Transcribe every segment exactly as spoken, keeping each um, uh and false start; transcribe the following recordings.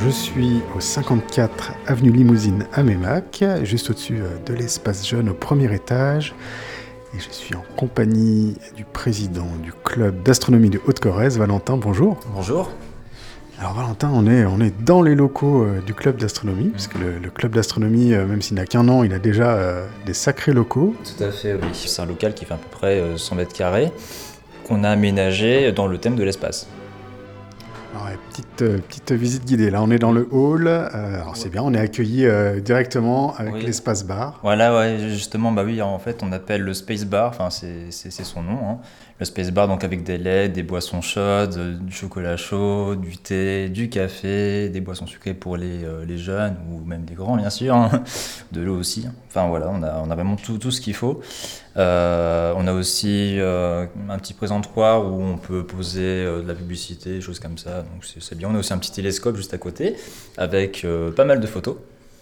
je suis au cinquante-quatre avenue Limousine à Meymac, juste au-dessus de l'espace jeune au premier étage. Et je suis en compagnie du président du club d'astronomie de Haute-Corrèze, Valentin. Bonjour. Bonjour. Alors Valentin, on est, on est dans les locaux euh, du club d'astronomie, mmh. puisque le, le club d'astronomie, euh, même s'il n'a qu'un an, il a déjà euh, des sacrés locaux. Tout à fait, oui. C'est un local qui fait à peu près euh, cent mètres carrés, qu'on a aménagé dans le thème de l'espace. Alors, ouais, petite, euh, petite visite guidée. Là, on est dans le hall. Euh, alors, c'est bien, on est accueilli euh, directement avec oui. l'espace bar. Voilà, ouais, justement, bah oui, en fait, on appelle le space bar, enfin, c'est, c'est, c'est son nom. Hein. Le space bar, donc avec des L E D, des boissons chaudes, du chocolat chaud, du thé, du café, des boissons sucrées pour les, euh, les jeunes ou même des grands, bien sûr, hein. De l'eau aussi. Enfin, voilà, on a, on a vraiment tout, tout ce qu'il faut. Euh, on a aussi euh, un petit présentoir où on peut poser euh, de la publicité, des choses comme ça, donc c'est, c'est bien. On a aussi un petit télescope juste à côté avec euh, pas mal de photos.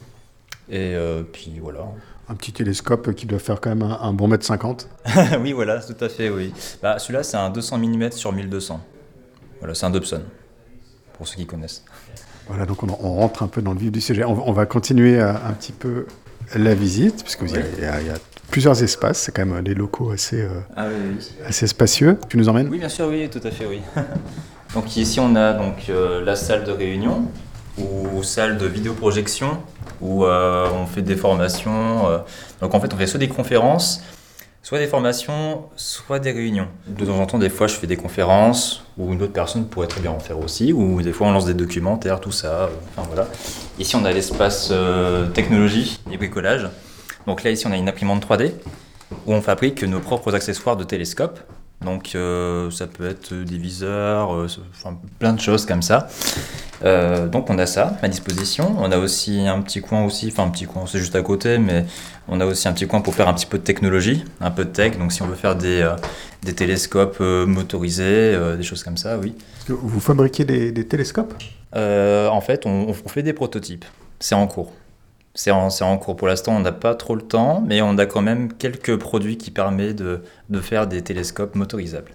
Et euh, puis voilà. Un petit télescope qui doit faire quand même un, un bon mètre cinquante. Oui, voilà, tout à fait, oui. Bah, celui-là, c'est un deux cents millimètres sur mille deux cents. Voilà, c'est un Dobson, pour ceux qui connaissent. Voilà, donc on, on rentre un peu dans le vif du sujet. On, on va continuer à, un petit peu la visite, puisque vous oui. il, y a, il y a plusieurs espaces, c'est quand même des locaux assez, euh, ah, oui, oui. assez spacieux. Tu nous emmènes ? Oui, bien sûr, oui, tout à fait, oui. Donc ici, on a donc, euh, la salle de réunion, ou salle de vidéoprojection, où euh, on fait des formations. Euh, donc en fait, on fait soit des conférences, soit des formations, soit des réunions. De temps en temps, des fois, je fais des conférences, ou une autre personne pourrait très bien en faire aussi, ou des fois, on lance des documentaires, tout ça. Euh, enfin voilà. Ici, on a l'espace euh, technologie et bricolage. Donc là, ici, on a une imprimante trois D, où on fabrique nos propres accessoires de télescope. Donc euh, ça peut être des viseurs, euh, enfin, plein de choses comme ça. Euh, donc on a ça à disposition. On a aussi un petit coin aussi, enfin un petit coin, c'est juste à côté, mais on a aussi un petit coin pour faire un petit peu de technologie, un peu de tech. Donc si on veut faire des, euh, des télescopes euh, motorisés, euh, des choses comme ça, oui. Vous fabriquez des, des télescopes ? euh, En fait, on, on fait des prototypes. C'est en cours. C'est en, c'est en cours. Pour l'instant, on n'a pas trop le temps, mais on a quand même quelques produits qui permettent de, de faire des télescopes motorisables.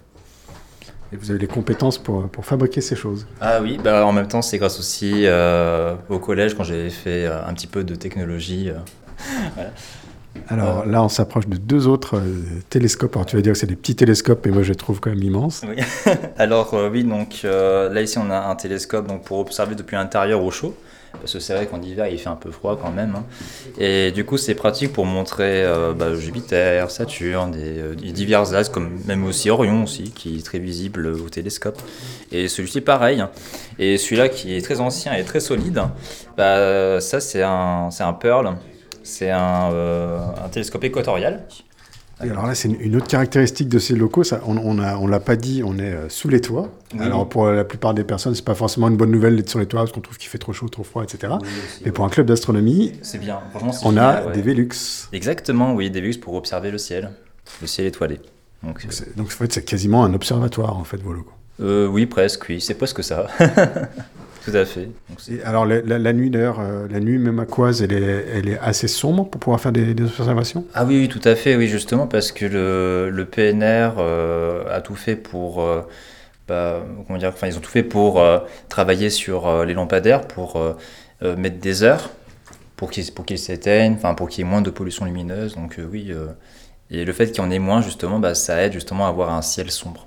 Et vous avez les compétences pour, pour fabriquer ces choses ? Ah oui, bah en même temps, c'est grâce aussi euh, au collège, quand j'avais fait euh, un petit peu de technologie. Euh, voilà. Alors euh, là, on s'approche de deux autres euh, télescopes. Alors tu vas dire que c'est des petits télescopes, mais moi je les trouve quand même immenses. Oui. Alors euh, oui, donc euh, là ici, on a un télescope donc, pour observer depuis l'intérieur au chaud. Parce que c'est vrai qu'en hiver, il fait un peu froid quand même. Hein. Et du coup, c'est pratique pour montrer euh, bah, Jupiter, Saturne, des, euh, des divers astres, comme même aussi Orion, aussi, qui est très visible au télescope. Et celui-ci, pareil. Et celui-là, qui est très ancien et très solide, bah, ça, c'est un, c'est un Pearl. C'est un, euh, un télescope équatorial. Et alors là, c'est une autre caractéristique de ces locaux, ça, on on a, on l'a pas dit, on est euh, sous les toits. Oui. Alors pour la plupart des personnes, c'est pas forcément une bonne nouvelle d'être sur les toits parce qu'on trouve qu'il fait trop chaud, trop froid, et cetera. Oui, aussi, Mais oui. pour un club d'astronomie, c'est bien. Franchement, c'est on génial, a ouais. des Velux. Exactement, oui, des Velux pour observer le ciel, le ciel étoilé. Donc, donc, c'est, donc en fait, c'est quasiment un observatoire en fait vos locaux. Euh, oui, presque, oui, c'est presque ça. Tout à fait. Donc, Et alors la, la, la nuit d'ailleurs, euh, la nuit meymacoise, elle est, elle est assez sombre pour pouvoir faire des, des observations ? Ah oui, oui, tout à fait, oui, justement, parce que le, le P N R euh, a tout fait pour, euh, bah, comment dire, enfin ils ont tout fait pour euh, travailler sur euh, les lampadaires, pour euh, euh, mettre des heures, pour qu'ils, pour qu'ils s'éteignent, enfin pour qu'il y ait moins de pollution lumineuse. Donc euh, oui, euh, et le fait qu'il y en ait moins, justement, bah, ça aide justement à avoir un ciel sombre.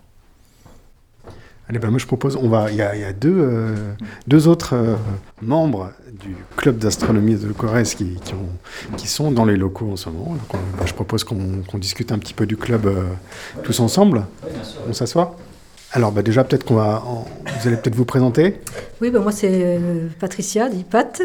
Allez, ben moi je propose, on va, il y a, il y a deux, euh, deux autres euh, membres du club d'astronomie de Corrèze qui, qui, ont, qui sont dans les locaux en ce moment. Donc on, ben je propose qu'on, qu'on discute un petit peu du club euh, tous ensemble. Oui, bien sûr. On s'assoit ? Alors ben déjà peut-être qu'on va, en, vous allez peut-être vous présenter. Oui, ben moi c'est euh, Patricia, dit Pat.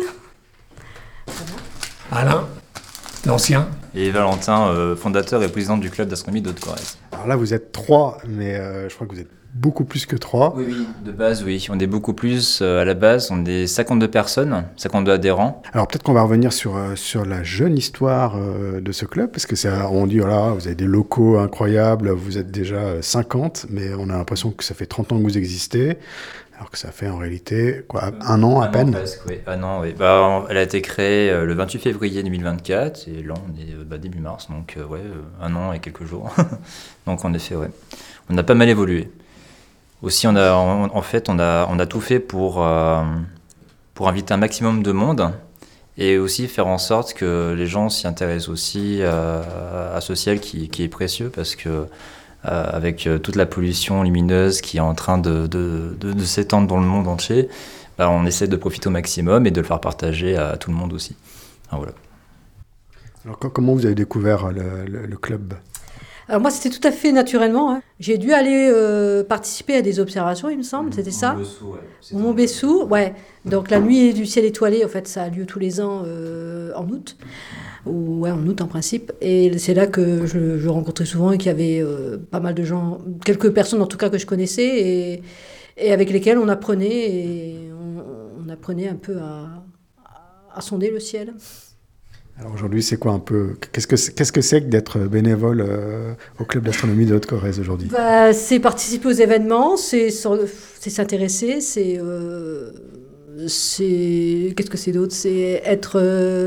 Alain, l'ancien. Et Valentin, euh, fondateur et président du club d'astronomie de Haute-Corrèze. Alors là vous êtes trois, mais euh, je crois que vous êtes beaucoup plus que trois. Oui, oui, de base, oui. On est beaucoup plus. Euh, à la base, on est cinquante-deux personnes, cinquante-deux adhérents. Alors peut-être qu'on va revenir sur, euh, sur la jeune histoire euh, de ce club, parce que c'est, on dit, voilà, vous avez des locaux incroyables, vous êtes déjà cinquante, mais on a l'impression que ça fait trente ans que vous existez, alors que ça fait en réalité, quoi, un an à un peine. An presque, oui. Un an, oui. Bah, elle a été créée euh, le vingt-huit février deux mille vingt-quatre, et là, on est euh, bah, début mars, donc euh, ouais, euh, un an et quelques jours. Donc en effet, ouais. On a pas mal évolué. Aussi, on a, en, en fait, on a, on a tout fait pour, euh, pour inviter un maximum de monde et aussi faire en sorte que les gens s'y intéressent aussi euh, à ce ciel qui, qui est précieux parce que euh, avec toute la pollution lumineuse qui est en train de, de, de, de s'étendre dans le monde entier, bah, on essaie de profiter au maximum et de le faire partager à tout le monde aussi. Ah, voilà. Alors, comment vous avez découvert le, le, le club ? Alors moi, c'était tout à fait naturellement. Hein. J'ai dû aller euh, participer à des observations, il me semble, c'était ça ? Montbessou, ouais. Au Montbessou, ouais. Donc la nuit du ciel étoilé, en fait, ça a lieu tous les ans euh, en août. Ou, ouais, en août en principe. Et c'est là que je, je rencontrais souvent et qu'il y avait euh, pas mal de gens, quelques personnes en tout cas que je connaissais et, et avec lesquelles on apprenait, et on, on apprenait un peu à, à sonder le ciel. Alors aujourd'hui, c'est quoi un peu, qu'est-ce que c'est, qu'est-ce que, c'est que d'être bénévole euh, au club d'astronomie de Haute-Corrèze aujourd'hui ? Bah, c'est participer aux événements, c'est, c'est s'intéresser, c'est, euh, c'est... Qu'est-ce que c'est d'autre ? C'est être euh,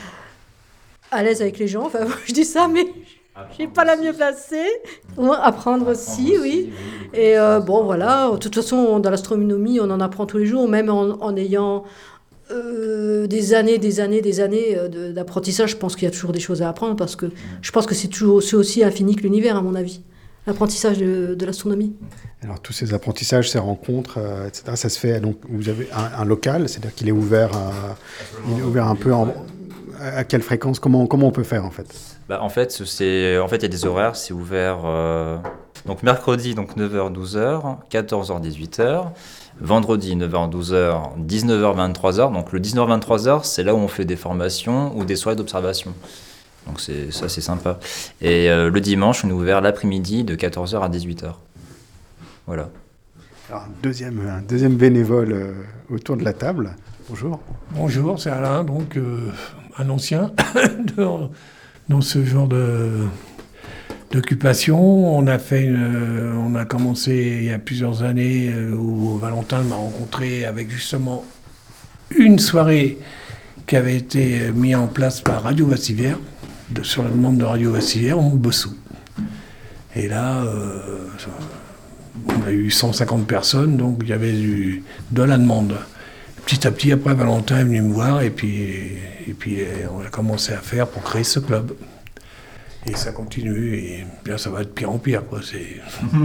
à l'aise avec les gens, enfin je dis ça, mais je n'ai pas la mieux placée. Ouais, apprendre aussi, oui. Et euh, bon, voilà, de toute façon, dans l'astronomie, on en apprend tous les jours, même en, en ayant... Euh, des années, des années, des années de, d'apprentissage, je pense qu'il y a toujours des choses à apprendre parce que je pense que c'est, toujours, c'est aussi infini que l'univers, à mon avis, l'apprentissage de, de l'astronomie. Alors tous ces apprentissages, ces rencontres, euh, et cetera, ça se fait, donc vous avez un, un local, c'est-à-dire qu'il est ouvert, à, il est ouvert un peu en, à quelle fréquence, comment, comment on peut faire en fait ? Bah, en fait, c'est, en fait, il y a des horaires, c'est ouvert euh, donc mercredi donc neuf heures douze heures, quatorze heures dix-huit heures, vendredi neuf heures douze heures, dix-neuf heures vingt-trois heures. Donc le dix-neuf heures vingt-trois heures, c'est là où on fait des formations ou des soirées d'observation. Donc c'est, ça, c'est sympa. Et euh, le dimanche, on est ouvert l'après-midi de quatorze heures à dix-huit heures. Voilà. Alors, un deuxième, un deuxième bénévole euh, autour de la table. Bonjour. Bonjour, c'est Alain, donc euh, un ancien dans, dans ce genre de, d'occupation. On a fait une, on a commencé il y a plusieurs années euh, où Valentin m'a rencontré avec justement une soirée qui avait été mise en place par Radio Vassivière, de, sur la demande de Radio Vassivière, au Montbessou. Et là, euh, on a eu cent cinquante personnes, donc il y avait du, de la demande. Petit à petit, après, Valentin est venu me voir et puis, et puis on a commencé à faire pour créer ce club. Et ça continue, et bien ça va être pire en pire, quoi. C'est...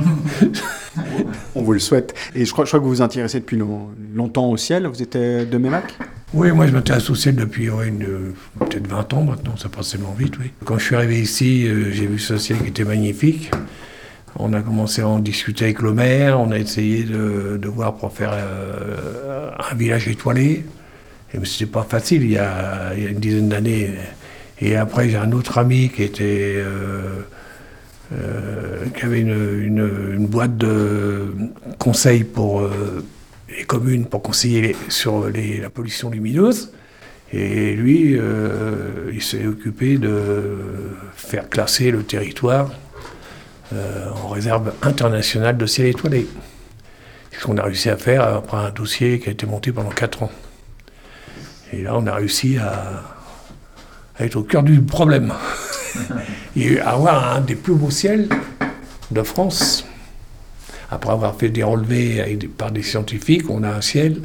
On vous le souhaite. Et je crois, je crois que vous vous intéressez depuis long, longtemps au ciel. Vous étiez de Mémac ? Oui, moi je m'intéresse au ciel depuis ouais, une, peut-être vingt ans maintenant, ça passe tellement vite, oui. Quand je suis arrivé ici, euh, j'ai vu ce ciel qui était magnifique. On a commencé à en discuter avec le maire, on a essayé de, de voir pour faire euh, un village étoilé. Et c'était pas facile il y a, il y a une dizaine d'années. Et après, j'ai un autre ami qui était, euh, euh, qui avait une, une, une boîte de conseils pour euh, les communes, pour conseiller les, sur les, la pollution lumineuse. Et lui, euh, il s'est occupé de faire classer le territoire euh, en réserve internationale de ciel étoilé. C'est ce qu'on a réussi à faire après un dossier qui a été monté pendant quatre ans. Et là, on a réussi à, à être au cœur du problème. Et avoir un des plus beaux ciels de France. Après avoir fait des relevés avec des, par des scientifiques, on a un ciel,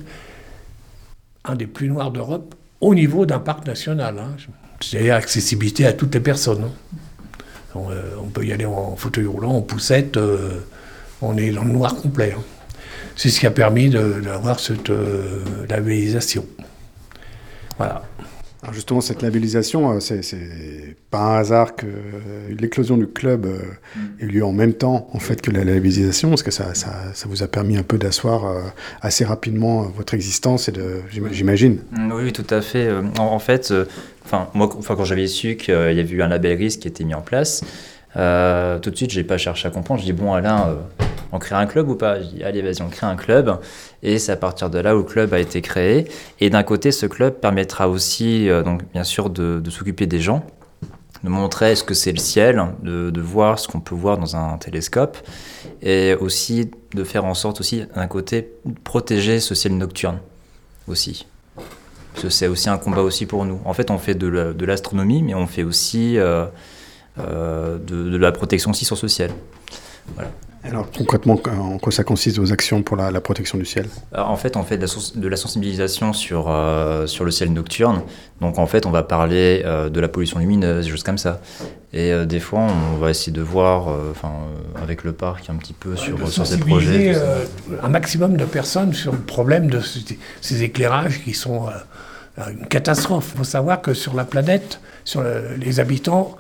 un des plus noirs d'Europe, au niveau d'un parc national. Hein. C'est-à-dire accessibilité à toutes les personnes. Hein. On, euh, on peut y aller en fauteuil roulant, en poussette, euh, on est dans le noir complet. Hein. C'est ce qui a permis de, d'avoir cette euh, labellisation. Voilà. Alors justement, cette labellisation, c'est, c'est pas un hasard que l'éclosion du club ait eu lieu en même temps en fait, que la labellisation, parce que ça, ça, ça vous a permis un peu d'asseoir assez rapidement votre existence, et de, j'imagine. Oui, tout à fait. En, en fait, enfin, moi, enfin, quand j'avais su qu'il y avait eu un label risque qui était mis en place, euh, tout de suite, je n'ai pas cherché à comprendre. Je dis, bon, Alain, euh, on crée un club ou pas ? Je dis, allez, vas-y, on crée un club. Et c'est à partir de là où le club a été créé. Et d'un côté, ce club permettra aussi, euh, donc, bien sûr, de, de s'occuper des gens, de montrer ce que c'est le ciel, de, de voir ce qu'on peut voir dans un télescope, et aussi de faire en sorte aussi, d'un côté, de protéger ce ciel nocturne aussi. Parce que c'est aussi un combat aussi pour nous. En fait, on fait de, la, de l'astronomie, mais on fait aussi euh, euh, de, de la protection aussi sur ce ciel. Voilà. Alors concrètement, en quoi ça consiste vos actions pour la, la protection du ciel? Alors, en fait, on fait de la, sens- de la sensibilisation sur, euh, sur le ciel nocturne. Donc en fait, on va parler euh, de la pollution lumineuse, choses comme ça. Et euh, des fois, on va essayer de voir, euh, enfin, euh, avec le parc, un petit peu sur, de sur ces sensibiliser, projets. tout ça. euh, un maximum de personnes sur le problème de ces, ces éclairages qui sont euh, une catastrophe. Il faut savoir que sur la planète, sur le- les habitants,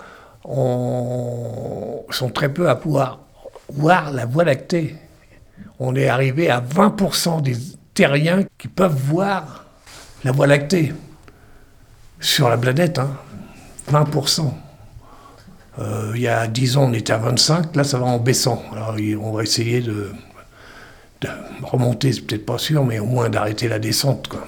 on, sont très peu à pouvoir voir la Voie lactée. On est arrivé à vingt pour cent des terriens qui peuvent voir la Voie lactée sur la planète, hein. vingt pour cent. Euh, il y a dix ans, on était à vingt-cinq, là ça va en baissant. Alors on va essayer de, de remonter, c'est peut-être pas sûr, mais au moins d'arrêter la descente, quoi.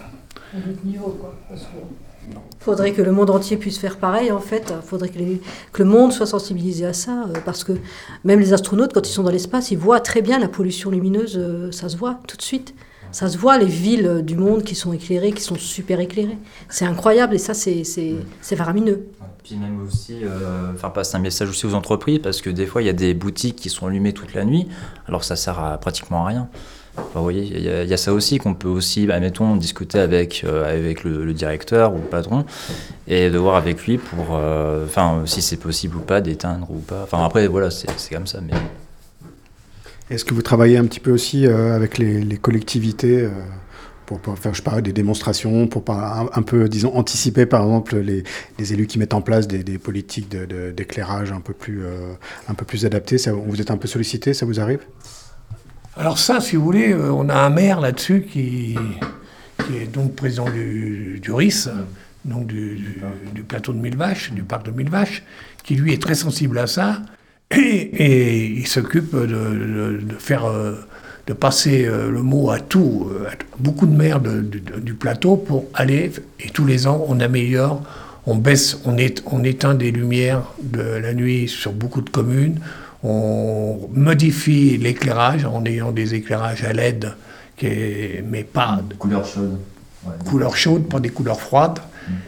Faudrait que le monde entier puisse faire pareil, en fait. Faudrait que, les- que le monde soit sensibilisé à ça, euh, parce que même les astronautes, quand ils sont dans l'espace, ils voient très bien la pollution lumineuse, euh, ça se voit tout de suite. Ça se voit, les villes euh, du monde qui sont éclairées, qui sont super éclairées. C'est incroyable, et ça, c'est, c'est, c'est faramineux. Puis même aussi euh, faire passer un message aussi aux entreprises, parce que des fois, il y a des boutiques qui sont allumées toute la nuit, alors ça sert à pratiquement à rien. Enfin, vous voyez, il y, a- il y a ça aussi qu'on peut aussi, bah, mettons, discuter avec, euh, avec le, le directeur ou le patron et de voir avec lui pour, euh, enfin, si c'est possible ou pas d'éteindre ou pas. Enfin, après, voilà, c'est c'est comme ça. Mais Est-ce que vous travaillez un petit peu aussi euh, avec les, les collectivités euh, pour, pour faire, je sais pas, des démonstrations, pour pas, un, un peu, disons, anticiper, par exemple, les, les élus qui mettent en place des, des politiques de- de- d'éclairage un peu plus, euh, un peu plus adaptées? Ça, vous êtes un peu sollicité, ça vous arrive? Alors ça, si vous voulez, euh, on a un maire là-dessus qui, qui est donc président du, du R I S, donc du, du- du plateau de Mille Vaches, du parc de Mille Vaches, qui lui est très sensible à ça, et, et il s'occupe de, de- de faire, euh, de passer euh, le mot à tout, euh, à beaucoup de maires de- de- de- du plateau pour aller, et tous les ans, on améliore, on baisse, on, est, on éteint des lumières de la nuit sur beaucoup de communes. On modifie l'éclairage en ayant des éclairages à L E D, qui est- mais pas de couleur chaude. couleurs chaudes, pas des couleurs froides.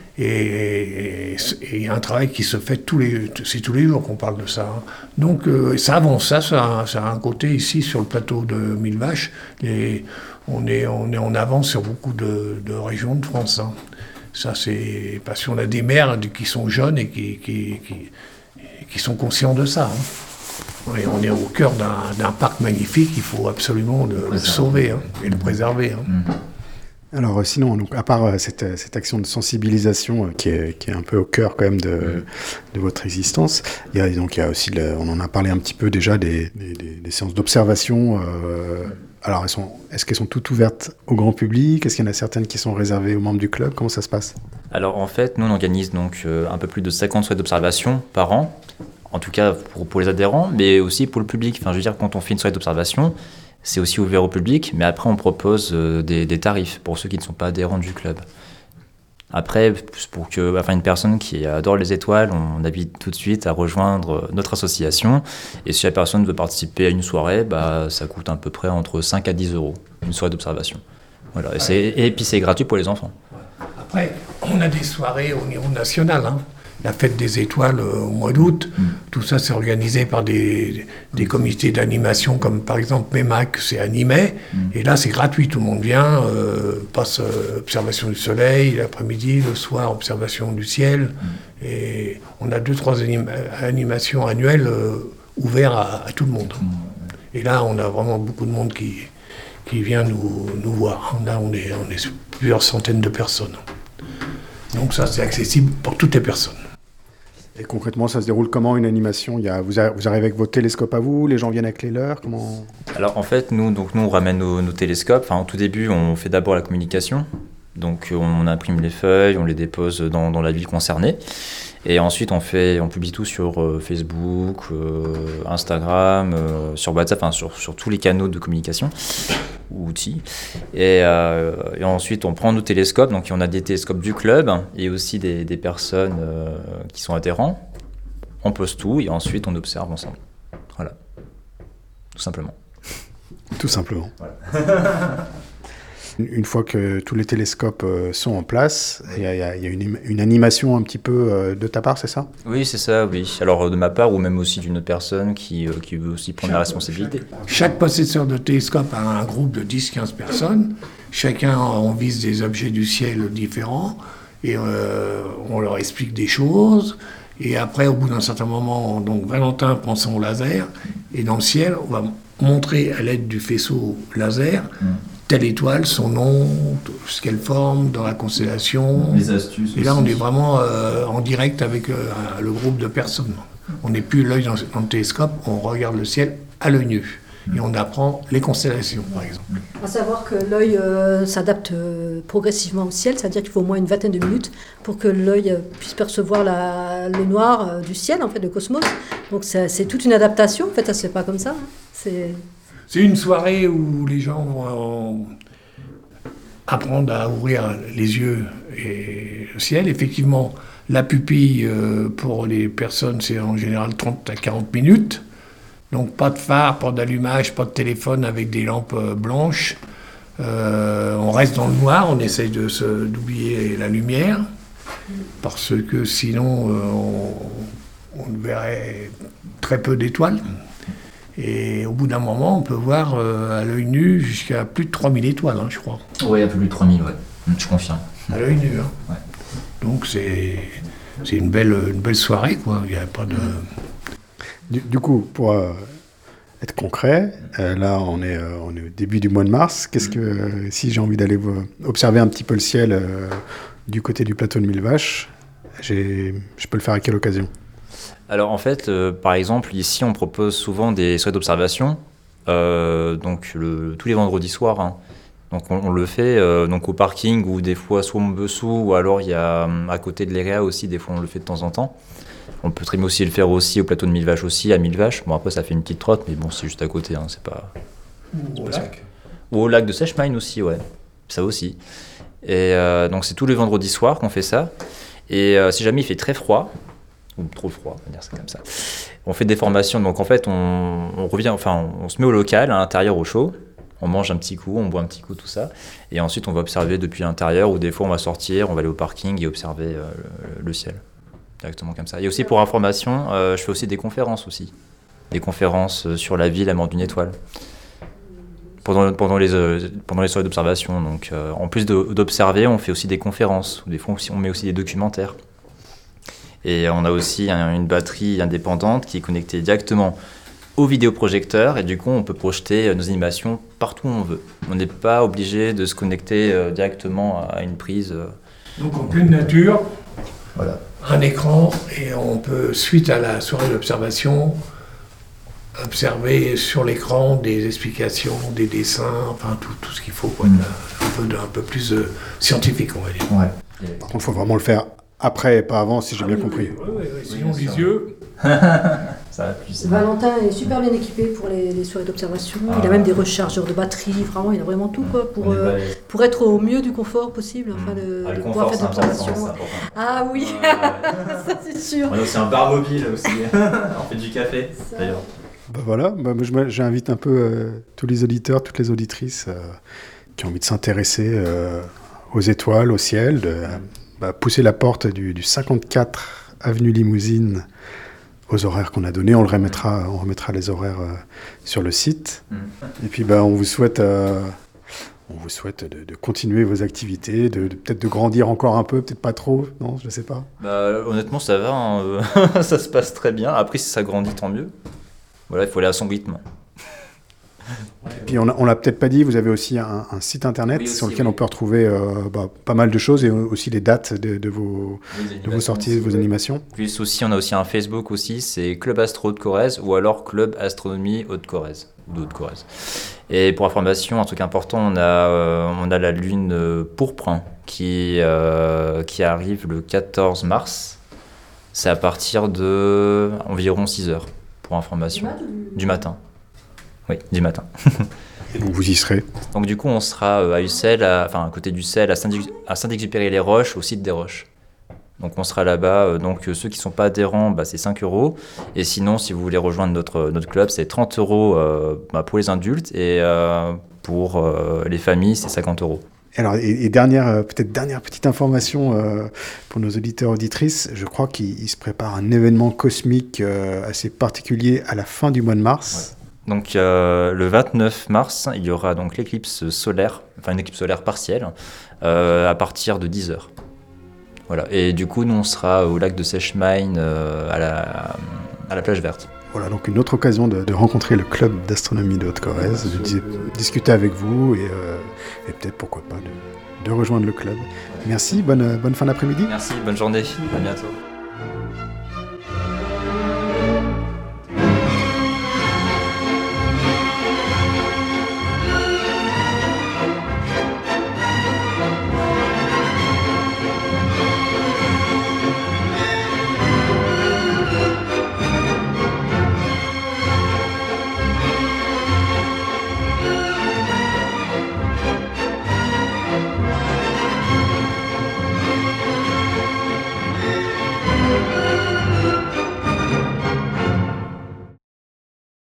Et et il y a un travail qui se fait tous les, c'est tous les jours qu'on parle de ça, hein. Donc euh, ça avance, ça, ça, a- ça a un côté ici sur le plateau de Mille Vaches. Et on, est, on est en avance sur beaucoup de, de régions de France, hein. Ça, c'est parce qu'on a des maires qui sont jeunes et qui, qui, qui, qui sont conscients de ça, hein. Et on est au cœur d'un d'un parc magnifique, il faut absolument le, le sauver, hein, et le préserver, hein. Alors euh, sinon, donc, à part euh, cette, euh, cette action de sensibilisation euh, qui, est, qui est un peu au cœur quand même de, de votre existence, il y a, donc, il y a aussi, le- on en a parlé un petit peu déjà, des, des- des- des séances d'observation. euh, alors, elles sont, est-ce qu'elles sont toutes ouvertes au grand public? Est-ce qu'il y en a certaines qui sont réservées aux membres du club? Comment ça se passe? Alors en fait, nous on organise donc euh, un peu plus de cinquante soirées d'observation par an, en tout cas pour, pour les adhérents, mais aussi pour le public. Enfin, je veux dire, quand on fait une soirée d'observation, c'est aussi ouvert au public, mais après on propose euh, des, des tarifs pour ceux qui ne sont pas adhérents du club. Après, pour que, enfin, une personne qui adore les étoiles, on invite tout de suite à rejoindre notre association. Et si la personne veut participer à une soirée, bah, ça coûte à peu près entre cinq à dix euros, une soirée d'observation. Voilà. Et, c'est- et puis c'est gratuit pour les enfants. Après, on a des soirées au niveau national, hein. La fête des étoiles euh, au mois d'août, tout ça c'est organisé par des, des comités d'animation comme par exemple MEMAC, c'est animé, et là c'est gratuit, tout le monde vient, euh, passe euh, observation du soleil, l'après-midi, le soir observation du ciel, et on a deux, trois anim- animations annuelles euh, ouvertes à, à tout le monde. Et là on a vraiment beaucoup de monde qui, qui vient nous, nous voir. Là on est, on est sur plusieurs centaines de personnes. Donc ça c'est accessible pour toutes les personnes. Et concrètement, ça se déroule comment une animation? Il y a, vous, a- vous arrivez avec vos télescopes à vous, les gens viennent avec les leurs, comment? Alors en fait, nous, donc, nous on ramène nos, nos télescopes. Enfin, au tout début, on fait d'abord la communication. Donc on imprime les feuilles, on les dépose dans, dans la ville concernée. Et ensuite, on, fait, on publie tout sur euh, Facebook, euh, Instagram, euh, sur WhatsApp, enfin, sur, sur tous les canaux de communication ou outils. Et, euh, et ensuite, on prend nos télescopes. Donc, on a des télescopes du club et aussi des, des personnes euh, qui sont adhérents. On pose tout et ensuite, on observe ensemble. Voilà. Tout simplement. Tout simplement. Une fois que tous les télescopes euh, sont en place, il y a, il y a- il y a une, une animation un petit peu euh, de ta part, c'est ça? Oui, c'est ça, oui. Alors de ma part ou même aussi d'une autre personne qui, euh, qui veut aussi prendre la responsabilité. Chaque possesseur de télescope a un groupe de dix à quinze personnes. Chacun, on vise des objets du ciel différents et euh, on leur explique des choses. Et après, au bout d'un certain moment, donc Valentin prend son laser et dans le ciel, on va montrer à l'aide du faisceau laser telle étoile, son nom, tout ce qu'elle forme dans la constellation. Les astuces Et là, aussi. on est vraiment euh, en direct avec euh, le groupe de personnes. On n'est plus l'œil dans, dans le télescope, on regarde le ciel à l'œil nu. Et on apprend les constellations, par exemple. À savoir que l'œil euh, s'adapte euh, progressivement au ciel, c'est-à-dire qu'il faut au moins une vingtaine de minutes pour que l'œil euh, puisse percevoir la- le noir euh, du ciel, en fait, le cosmos. Donc c'est c'est toute une adaptation, en fait, ça se fait pas comme ça. hein. C'est... C'est une soirée où les gens vont apprendre à ouvrir les yeux et le ciel. Effectivement, la pupille, euh, pour les personnes, c'est en général trente à quarante minutes. Donc pas de phare, pas d'allumage, pas de téléphone avec des lampes euh, blanches. Euh, on reste dans le noir, on essaye de se- d'oublier la lumière, parce que sinon euh, on, on verrait très peu d'étoiles. Et au bout d'un moment, on peut voir euh, à l'œil nu jusqu'à plus de trois mille étoiles, hein, je crois. Oui, un peu plus de trois mille, ouais. Mm, Je confirme. À l'œil nu. Hein. Ouais. Donc c'est c'est une belle, une belle soirée, quoi. Il n'y a pas de... Du, du coup, pour euh, être concret, euh, là on est, euh, on est au début du mois de mars. Qu'est-ce que, euh, si j'ai envie d'aller vo- observer un petit peu le ciel euh, du côté du plateau de Mille Vaches, j'ai- je peux le faire à quelle occasion? Alors en fait, euh, par exemple, ici on propose souvent des soirées d'observation, euh, donc le- tous les vendredis soirs. hein. Donc on, on le fait euh, donc au parking ou des fois soit au Montbessou ou alors il y a hum, à côté de l'E R E A aussi, des fois on le fait de temps en temps. On peut très bien aussi le faire aussi au plateau de Mille Vaches aussi, à Mille Vaches. Bon après ça fait une petite trotte, mais bon c'est juste à côté, hein, c'est pas... Au lac. Ou au lac de Sèche-Magne aussi, ouais. Ça aussi. Et euh, donc c'est tous les vendredis soirs qu'on fait ça. Et euh, si jamais il fait très froid, ou trop froid, on va dire ça comme ça, on fait des formations. Donc en fait, on, on revient, enfin, on se met au local, à l'intérieur au chaud. On mange un petit coup, on boit un petit coup, tout ça. Et ensuite, on va observer depuis l'intérieur, ou des fois, on va sortir, on va aller au parking et observer euh, le, le ciel. Directement comme ça. Et aussi, pour information, euh, je fais aussi des conférences aussi. Des conférences euh, sur la vie, la mort d'une étoile. Pendant, pendant, les, euh, pendant les soirées d'observation. Donc, euh, en plus de- d'observer, on fait aussi des conférences. Des fois, on met aussi des documentaires. Et on a aussi un- une batterie indépendante qui est connectée directement au vidéoprojecteur. Et du coup, on peut projeter euh, nos animations partout où on veut. On n'est pas obligé de se connecter euh, directement à une prise. euh. Donc en pleine nature, Voilà. un écran, et on peut, suite à la soirée d'observation, observer sur l'écran des explications, des dessins, enfin tout, tout ce qu'il faut, quoi, Mm. de la- un, peu, de- un peu plus euh, scientifique, on va dire. Ouais. Par contre, il faut vraiment le faire après et pas avant, si j'ai bien Ah oui, compris. oui, oui, oui, oui. Sinon, bien les sûr. yeux, Ça va plus. Valentin est super bien équipé pour les, les soirées d'observation. Ah. Il a même des rechargeurs de batterie, vraiment, il a vraiment tout quoi, pour, On est euh, pas- pour être au mieux du confort possible, enfin, de, Ah, le de confort, pouvoir c'est faire important, d'observation. c'est important. Ah oui, Ouais, ouais. ça c'est sûr. On a aussi un bar mobile aussi. On fait du café Ça. d'ailleurs. Bah voilà, bah, moi, je me- j'invite un peu euh, tous les auditeurs, toutes les auditrices euh, qui ont envie de s'intéresser euh, aux étoiles, au ciel, de bah, pousser la porte du, du cinquante-quatre avenue Limousine aux horaires qu'on a donnés. On le remettra, on remettra les horaires euh, sur le site. Mm. Et puis bah, on vous souhaite, euh, on vous souhaite de, de continuer vos activités, de, de- peut-être de grandir encore un peu, peut-être pas trop, non, je sais pas. Bah, honnêtement, ça va. hein, euh, ça se passe très bien. Après, si ça grandit, tant mieux. Voilà, il faut aller à son rythme. Et puis on a- on l'a peut-être pas dit, vous avez aussi un, un site internet Oui, aussi, sur lequel oui. on peut retrouver euh, bah, pas mal de choses et aussi les dates de, de vos, de vos sorties, de vos animations. Plus aussi, on a aussi un Facebook aussi, c'est Club Astro Haute-Corrèze ou alors Club Astronomie Haute-Corrèze. d'Haute-Corrèze. Et pour information, un truc important, on a, euh, on a la lune euh, pourpre qui, euh, qui arrive le quatorze mars. C'est à partir de environ six heures, pour information. Du matin. Oui, du matin. Et donc vous y serez. Donc du coup, on sera euh, à Ussel, à- enfin à côté d'Ussel, à Saint- à Saint-Exupéry-les-Roches, au site des Roches. Donc on sera là-bas, euh, donc euh, ceux qui ne sont pas adhérents, bah, c'est cinq euros. Et sinon, si vous voulez rejoindre notre, notre club, c'est trente euros euh, bah, pour les adultes et euh, pour euh, les familles, c'est cinquante euros. Alors, et, et dernière, euh, peut-être dernière petite information euh, pour nos auditeurs auditrices, je crois qu'il il se prépare un événement cosmique euh, assez particulier à la fin du mois de mars. Ouais. Donc euh, le vingt-neuf mars, il y aura donc l'éclipse solaire, enfin une éclipse solaire partielle, euh, à partir de dix heures. Voilà. Et du coup, nous, on sera au lac de Seichmain, euh, à, la, à la plage verte. Voilà, donc une autre occasion de, de rencontrer le club d'astronomie de Haute-Corrèze, de dis- discuter avec vous et, euh, et peut-être, pourquoi pas, de, de rejoindre le club. Merci, bonne, bonne fin d'après-midi. Merci, bonne journée, à bientôt.